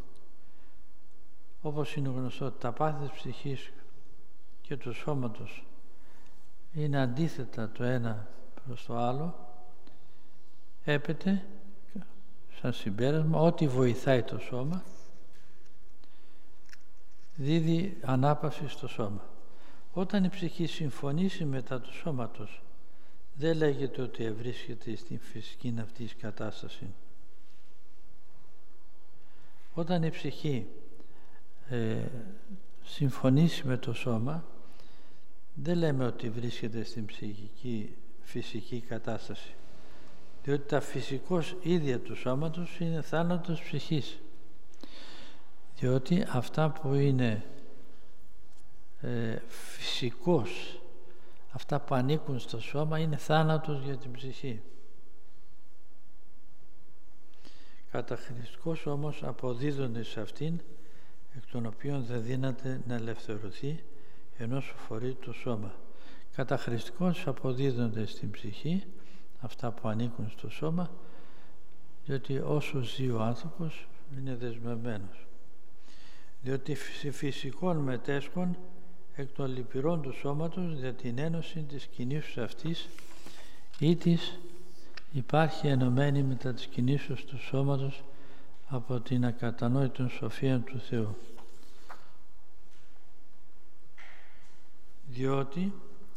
όπως είναι γνωστό, τα πάθη της ψυχής και του σώματος είναι αντίθετα το ένα προς το άλλο, έπεται σαν συμπέρασμα ό,τι βοηθάει το σώμα δίδει ανάπαυση στο σώμα. Όταν η ψυχή συμφωνήσει μετά του σώματος, δεν λέγεται ότι ευρίσκεται στην φυσική αυτή κατάσταση. Όταν η ψυχή ε, συμφωνήσει με το σώμα, δεν λέμε ότι βρίσκεται στην ψυχική φυσική κατάσταση, διότι τα φυσικός ίδια του σώματος είναι θάνατος ψυχής, διότι αυτά που είναι ε, φυσικός, αυτά που ανήκουν στο σώμα, είναι θάνατος για την ψυχή. Καταχρηστικώς όμως αποδίδονται σε αυτήν, εκ των οποίων δεν δύναται να ελευθερωθεί, ενώ σου φορεί το σώμα. Καταχρηστικώς αποδίδονται στην ψυχή αυτά που ανήκουν στο σώμα, διότι όσο ζει ο άνθρωπος είναι δεσμευμένος. Διότι φυσικών μετέσχων εκ των λυπηρών του σώματος για την ένωση της κινήσεως αυτής ή της υπάρχει ενωμένη μετά της κινήσεως του σώματος από την ακατανόητη σοφία του Θεού. Διότι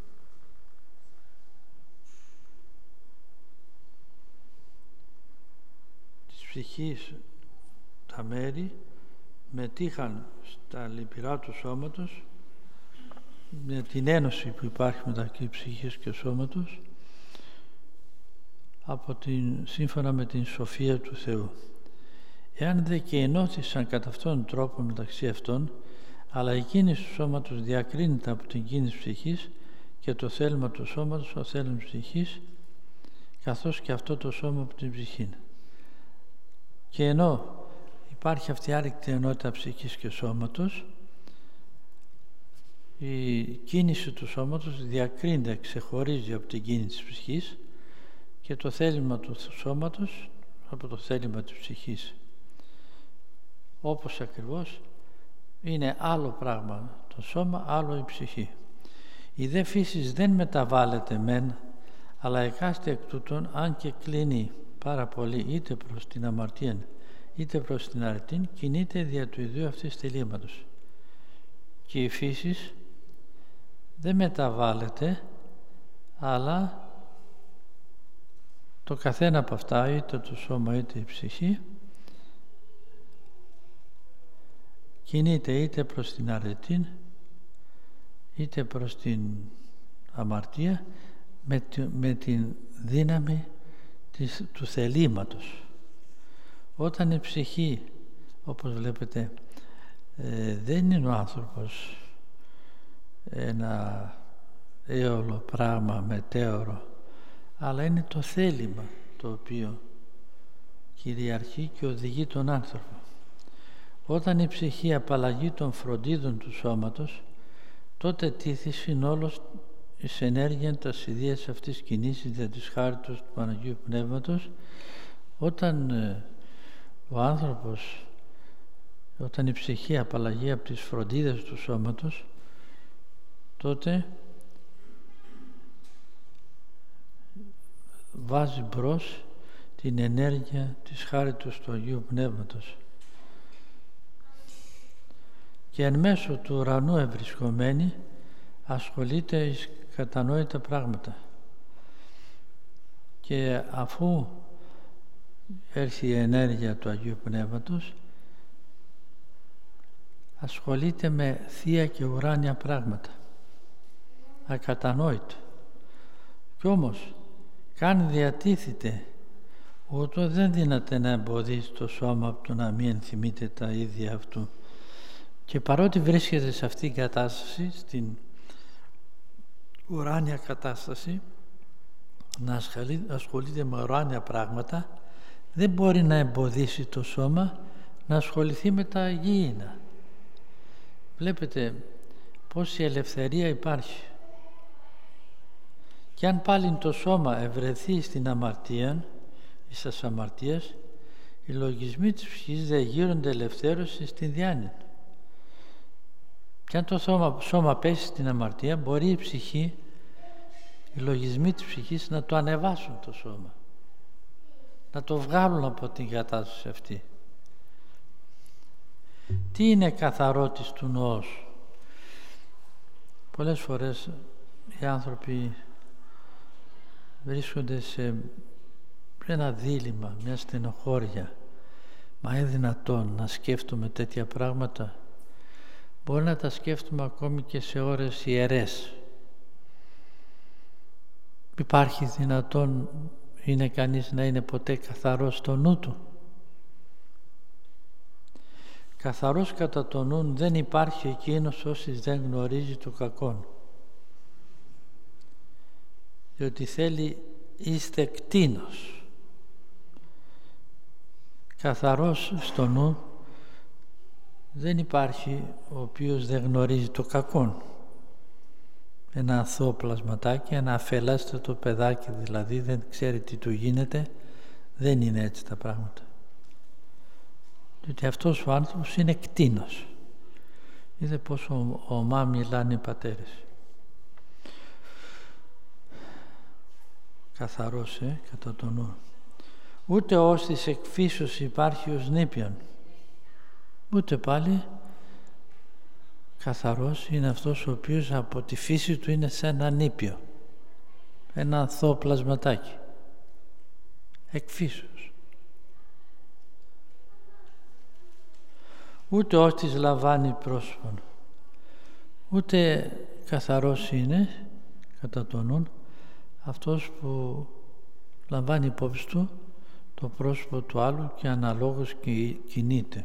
της ψυχής τα μέρη μετήχαν στα λυπηρά του σώματος με την ένωση που υπάρχει μεταξύ ψυχής και σώματος από την, σύμφωνα με την σοφία του Θεού. Εάν δε και ενώθησαν κατά αυτόν τον τρόπο μεταξύ αυτών, αλλά η κίνηση του σώματος διακρίνεται από την κίνηση ψυχής και το θέλημα του σώματος ο θέλημα ψυχής, καθώς και αυτό το σώμα από την ψυχή. Και ενώ η υπάρχει αυτή η άρρηκτη ενότητα ψυχής και σώματος, η κίνηση του σώματος διακρίνεται, ξεχωρίζει από την κίνηση της ψυχής και το θέλημα του σώματος από το θέλημα της ψυχής. Όπως ακριβώς είναι άλλο πράγμα το σώμα, άλλο η ψυχή. Η δε φύσης δεν μεταβάλλεται μεν, αλλά εκάστη εκ τούτων, αν και κλείνει πάρα πολύ είτε προς την αμαρτία είτε προς την αρετήν, κινείται δια του ιδίου αυτής θελήματος. Και η φύσης δεν μεταβάλλεται, αλλά το καθένα από αυτά, είτε το σώμα είτε η ψυχή, κινείται είτε προς την αρετήν είτε προς την αμαρτία με, με την δύναμη της, του θελήματος. Όταν η ψυχή, όπως βλέπετε, ε, δεν είναι ο άνθρωπος ένα έολο πράγμα μετέωρο, αλλά είναι το θέλημα το οποίο κυριαρχεί και οδηγεί τον άνθρωπο. Όταν η ψυχή απαλλαγεί των φροντίδων του σώματος, τότε τίθησιν όλος εις ενέργεια τα ιδίας αυτής κινήσεις δια της χάριτος του Παναγίου Πνεύματος. Όταν ε, ο άνθρωπος, όταν η ψυχή απαλλαγεί από τις φροντίδες του σώματος, τότε βάζει μπρος την ενέργεια της χάριτος του Αγίου Πνεύματος και εν μέσω του ουρανού ευρισκομένη ασχολείται εις κατανόητα πράγματα, και αφού έρθει η ενέργεια του Αγίου Πνεύματος ασχολείται με θεία και ουράνια πράγματα ακατανόητα, κι όμως καν διατίθεται, ούτω δεν δύναται να εμποδίσει το σώμα από το να μην ενθυμείται τα ίδια αυτού. Και παρότι βρίσκεται σε αυτήν την κατάσταση, στην ουράνια κατάσταση, να ασχολείται με ουράνια πράγματα, δεν μπορεί να εμποδίσει το σώμα να ασχοληθεί με τα γήινα. Βλέπετε πόση ελευθερία υπάρχει. Και αν πάλι το σώμα ευρεθεί στην αμαρτία ή στις αμαρτίες, οι λογισμοί της ψυχής δεν γύρονται ελευθέρωση στην διάνοια. Και αν το σώμα, σώμα πέσει στην αμαρτία, μπορεί η ψυχή, οι λογισμοί της ψυχής να το ανεβάσουν το σώμα, να το βγάλουν από την κατάσταση αυτή. Τι είναι καθαρότης του νοός? Πολλές φορές οι άνθρωποι βρίσκονται σε ένα δίλημμα, μια στενοχώρια. Μα είναι δυνατόν να σκέφτομαι τέτοια πράγματα? Μπορεί να τα σκέφτομαι ακόμη και σε ώρες ιερές. Υπάρχει δυνατόν, είναι κανείς να είναι ποτέ καθαρός στο νου του? Καθαρός κατά το νου δεν υπάρχει εκείνος όσοι δεν γνωρίζει το κακόν. Διότι θέλει είστε κτήνος. Καθαρός στο νου δεν υπάρχει ο οποίος δεν γνωρίζει το κακόν. Ένα αθώο πλασματάκι, ένα αφελάστατο παιδάκι δηλαδή, δεν ξέρει τι του γίνεται. Δεν είναι έτσι τα πράγματα. Διότι αυτός ο άνθρωπος είναι κτήνος. Είδε πόσο ομά μιλάνε οι πατέρες. Καθαρός, ε, κατά το νου. Ούτε ως της εκφύσεως υπάρχει ως νήπιον. Ούτε πάλι καθαρός είναι αυτός ο οποίος από τη φύση του είναι σαν ένα νήπιο. Ένα αθώο πλασματάκι. Εκφύσεως. Ούτε ως της λαμβάνει πρόσωπον. Ούτε καθαρός είναι, κατά τον νου, αυτός που λαμβάνει υπόψη του το πρόσωπο του άλλου και αναλόγως κινείται.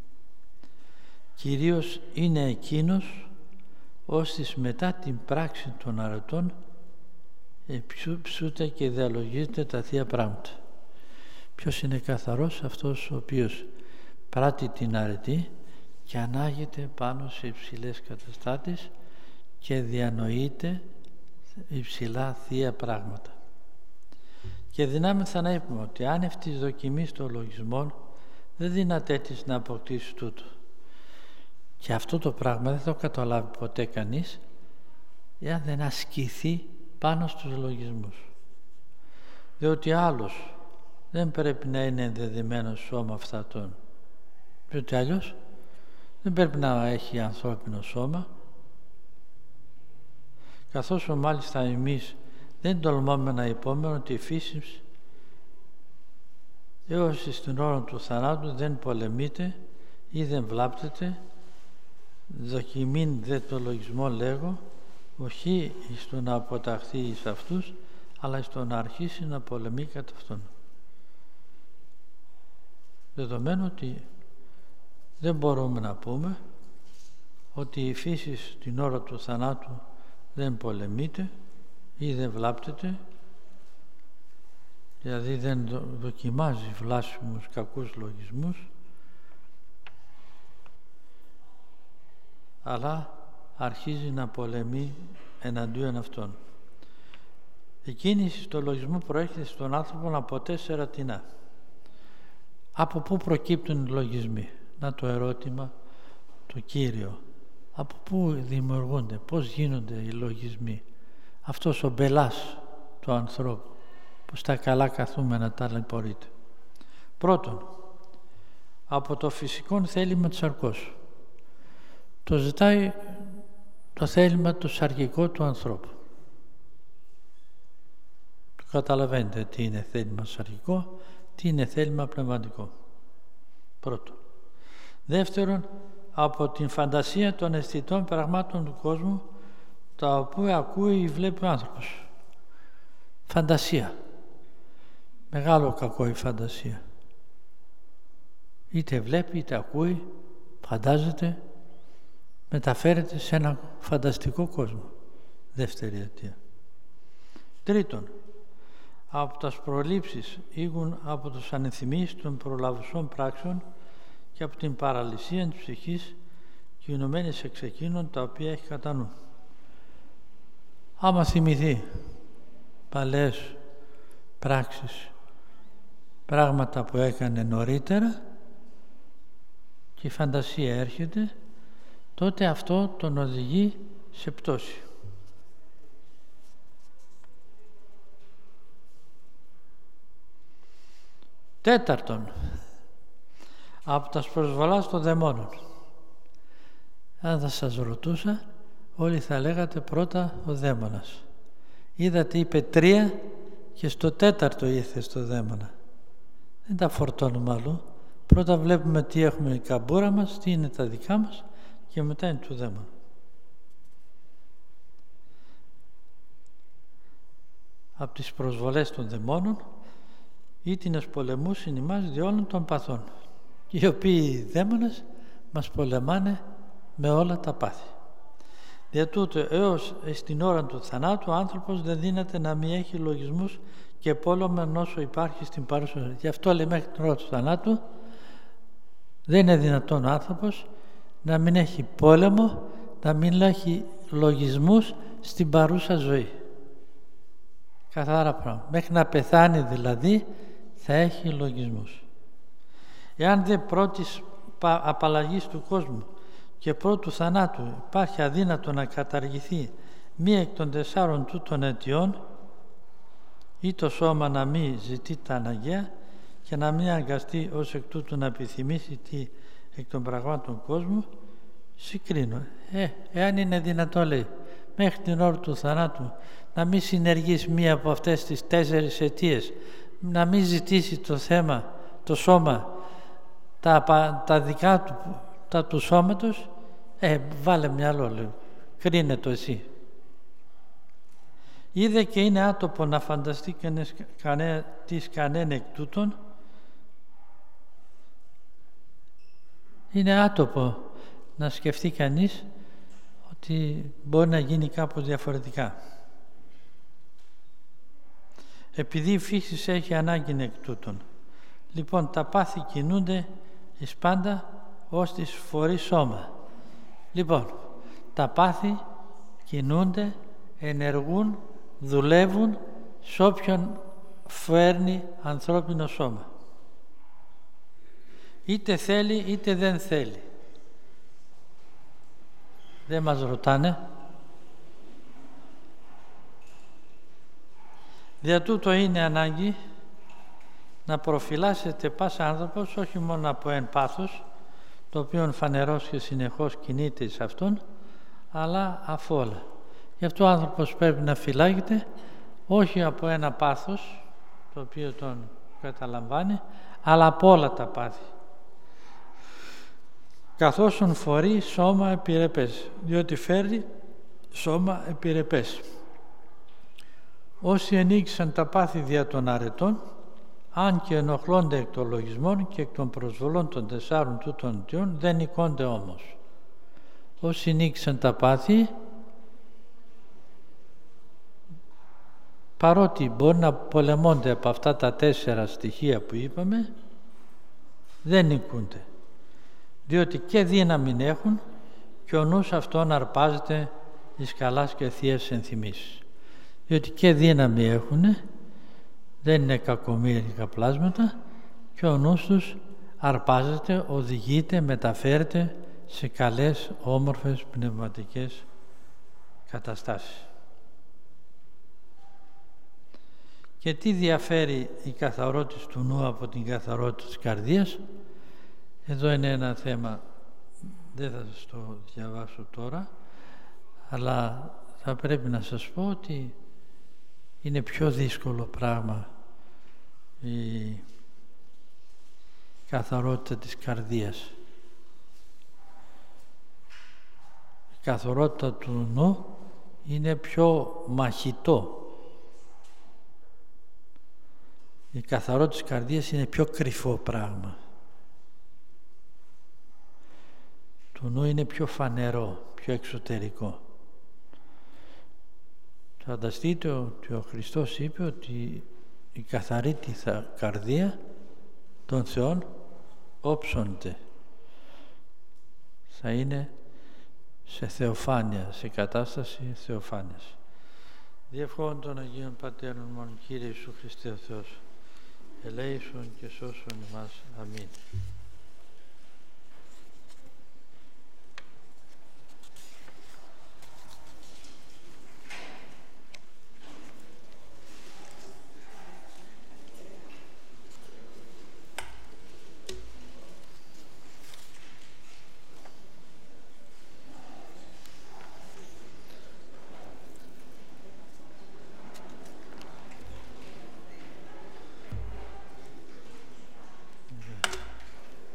Κυρίως είναι εκείνος ώστις μετά την πράξη των αρετών ψούται και διαλογίζεται τα θεία πράγματα. Ποιος είναι καθαρός? Αυτός ο οποίος πράττει την αρετή και ανάγεται πάνω σε υψηλές καταστάσεις και διανοείται υψηλά θεία πράγματα. Και δυνάμεθα να είπαμε ότι άνευ της δοκιμής των λογισμών δεν δυνατέ της να αποκτήσει τούτο. Και αυτό το πράγμα δεν το καταλάβει ποτέ κανείς εάν δεν ασκηθεί πάνω στους λογισμούς. Διότι άλλος δεν πρέπει να είναι ενδεδειμένος σώμα αυτάτων, διότι αλλιώς δεν πρέπει να έχει ανθρώπινο σώμα, καθώς μάλιστα εμείς δεν τολμάμε να υπόμενο ότι η φύση έως στην ώρα του θανάτου δεν πολεμείται ή δεν βλάπτεται, δοκιμήν δε το λογισμό λέγω, όχι στο να αποταχθεί εις αυτούς, αλλά στο να αρχίσει να πολεμεί κατά αυτόν. Δεδομένου ότι δεν μπορούμε να πούμε ότι η φύση στην ώρα του θανάτου δεν πολεμείται ή δεν βλάπτεται, δηλαδή δεν δοκιμάζει βλάσιμους κακούς λογισμούς, αλλά αρχίζει να πολεμεί εναντίον αυτών. Η κίνηση στο λογισμό προέρχεται στον άνθρωπο από τέσσερα τεινά. Από πού προκύπτουν οι λογισμοί? Να το ερώτημα το κύριο. Από πού δημιουργούνται, πώς γίνονται οι λογισμοί? Αυτός ο μπελάς του ανθρώπου που στα καλά καθούμενα ταλαιπωρείται. Πρώτον, από το φυσικό θέλημα της σαρκός. Το ζητάει το θέλημα το σαρκικό του ανθρώπου. Το καταλαβαίνετε τι είναι θέλημα σαρκικό, τι είναι θέλημα πνευματικό. Πρώτον. Δεύτερον, από την φαντασία των αισθητών πραγμάτων του κόσμου, τα οποία ακούει ή βλέπει ο άνθρωπος. Φαντασία. Μεγάλο κακό η φαντασία. Είτε βλέπει, είτε ακούει, φαντάζεται, μεταφέρεται σε ένα φανταστικό κόσμο. Δεύτερη αιτία. Τρίτον, από τα προλήψεις ήγουν από τους ανεθυμείς των προλαβουσών πράξεων και από την παραλυσία της ψυχής κινουμένης εξ εκείνων τα οποία έχει κατά νου. Άμα θυμηθεί παλαιές πράξεις, πράγματα που έκανε νωρίτερα και η φαντασία έρχεται, τότε αυτό τον οδηγεί σε πτώση. Τέταρτον, από τα προσβολάς των δαιμόνων. Αν θα σας ρωτούσα, όλοι θα λέγατε πρώτα ο δαίμονας. Είδατε, είπε τρία και στο τέταρτο ήρθε στο δαίμονα. Δεν τα φορτώνουμε αλλού. Πρώτα βλέπουμε τι έχουμε η καμπούρα μας, τι είναι τα δικά μας και μετά είναι του δαίμονα. Από τις προσβολές των δαιμόνων ήτινες πολεμούσιν ημάς διόλων των παθών, οι οποίοι δαίμονες μας πολεμάνε με όλα τα πάθη. Δια τούτο έως στην ώρα του θανάτου ο άνθρωπος δεν δύναται να μην έχει λογισμούς και πόλεμο όσο υπάρχει στην παρούσα ζωή. Γι' αυτό λέει μέχρι την ώρα του θανάτου δεν είναι δυνατόν ο άνθρωπος να μην έχει πόλεμο, να μην έχει λογισμούς στην παρούσα ζωή. Καθαρά πράγμα. Μέχρι να πεθάνει δηλαδή θα έχει λογισμούς. Εάν δεν πρώτης απαλλαγής του κόσμου και πρώτου θανάτου υπάρχει αδύνατο να καταργηθεί μία εκ των τεσσάρων τούτων αιτιών, ή το σώμα να μην ζητεί τα αναγκαία και να μην αγκαστεί ως εκ τούτου να επιθυμήσει τι εκ των πραγμάτων κόσμου, συγκρίνω. Ε, εάν είναι δυνατό, λέει, μέχρι την ώρα του θανάτου να μην συνεργήσει μία από αυτές τις τέσσερις αιτίες, να μην ζητήσει το θέμα, το σώμα, τα, τα δικά του, τα του σώματος, ε, βάλε μυαλό, λέει, κρίνε το εσύ. Είδε και είναι άτοπο να φανταστεί κανένας, κανέ, της κανέναν εκ τούτων. Είναι άτοπο να σκεφτεί κανείς ότι μπορεί να γίνει κάπως διαφορετικά. Επειδή η φύση έχει ανάγκη εκ τούτων. Λοιπόν, τα πάθη κινούνται εις πάντα ως της φορεί σώμα. Λοιπόν, τα πάθη κινούνται, ενεργούν, δουλεύουν σε όποιον φέρνει ανθρώπινο σώμα. Είτε θέλει είτε δεν θέλει. Δεν μας ρωτάνε. Δια τούτο είναι ανάγκη να προφυλάσσεται πάσα άνθρωπος όχι μόνο από εν πάθος, το οποίο φανερός και συνεχώς κινείται σε αυτόν, αλλά αφ' όλα. Γι' αυτό ο άνθρωπος πρέπει να φυλάγεται όχι από ένα πάθος, το οποίο τον καταλαμβάνει, αλλά από όλα τα πάθη. Καθώς τον φορεί σώμα επιρρεπές, διότι φέρει σώμα επιρρεπές. Όσοι ενίκησαν τα πάθη δια των αρετών, αν και ενοχλώνται εκ των λογισμών και εκ των προσβολών των τεσσάρων τούτων αιτιών, δεν νικώνται όμως. Όσοι νίκησαν τα πάθη, παρότι μπορεί να πολεμώνται από αυτά τα τέσσερα στοιχεία που είπαμε, δεν νικούνται. Διότι και δύναμη έχουν και ο νους αυτόν αρπάζεται εις καλάς και θείες ενθυμίσεις. Διότι και δύναμη έχουν, δεν είναι κακομοίρικα πλάσματα, και ο νους τους αρπάζεται, οδηγείται, μεταφέρεται σε καλές, όμορφες, πνευματικές καταστάσεις. Και τι διαφέρει η καθαρότητα του νου από την καθαρότητα της καρδίας? Εδώ είναι ένα θέμα, δεν θα σας το διαβάσω τώρα, αλλά θα πρέπει να σας πω ότι είναι πιο δύσκολο πράγμα η καθαρότητα της καρδίας. Η καθαρότητα του νου είναι πιο μαχητό. Η καθαρότητα της καρδίας είναι πιο κρυφό πράγμα. Το νου είναι πιο φανερό, πιο εξωτερικό. Φανταστείτε ότι ο Χριστός είπε ότι η καθαρή καρδία των Θεών όψονται. Θα είναι σε θεοφάνεια, σε κατάσταση θεοφάνειας. Διευχών των Αγίων Πατέρων μόνο, Κύριε Ιησού Χριστέ ο Θεός, ελέησον και σώσον εμάς. Αμήν.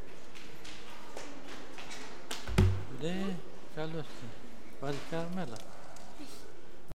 Καλώς, βάλει καραμέλα.